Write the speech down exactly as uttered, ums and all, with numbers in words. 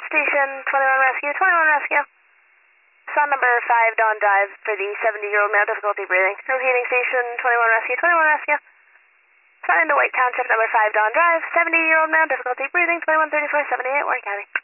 Station twenty-one Rescue, twenty-one Rescue. Son number five, Dawn Drive for the seventy-year-old male, difficulty breathing. Repeating Station twenty-one Rescue, twenty-one Rescue. Son into White Township, number five, Dawn Drive, seventy-year-old male, difficulty breathing, twenty-one thirty-four seventy-eight, Warren County.